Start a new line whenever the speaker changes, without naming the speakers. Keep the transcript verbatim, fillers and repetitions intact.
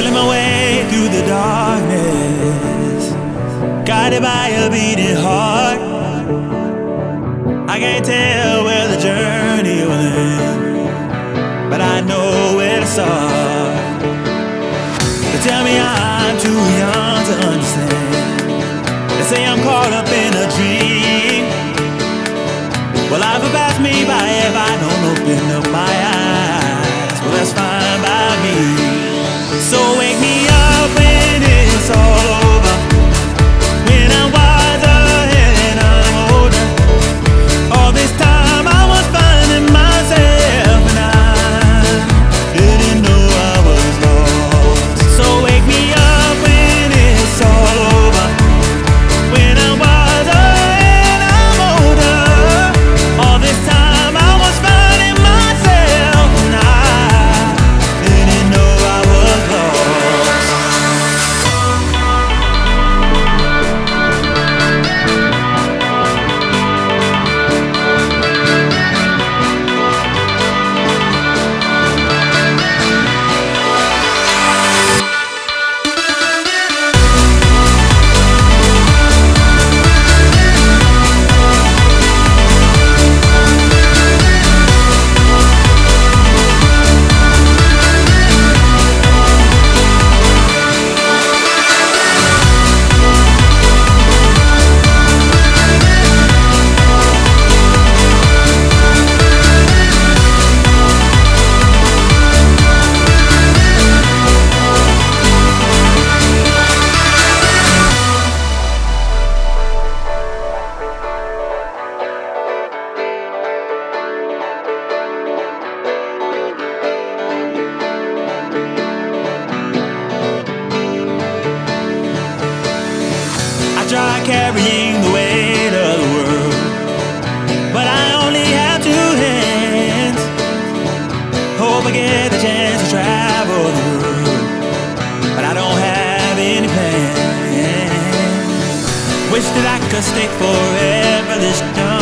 feeling my way through the darkness, guided by a beating heart. I can't tell where the journey will end, but I know where to start. They tell me I'm too young to understand. They say I'm caught up in a dream. Well, life will pass me by if I don't open up my eyes. Well, that's fine by me. So wake me up when it's all over, when I'm wiser and I'm older. All this time I was finding myself and I didn't know I was lost. So wake me up when it's all over, when I'm wiser and I'm older. All this time I was finding myself and I didn't know I was lost. I try carrying the weight of the world, but I only have two hands. Hope I get the chance to travel the world, but I don't have any plans. Wish that I could stay forever this young.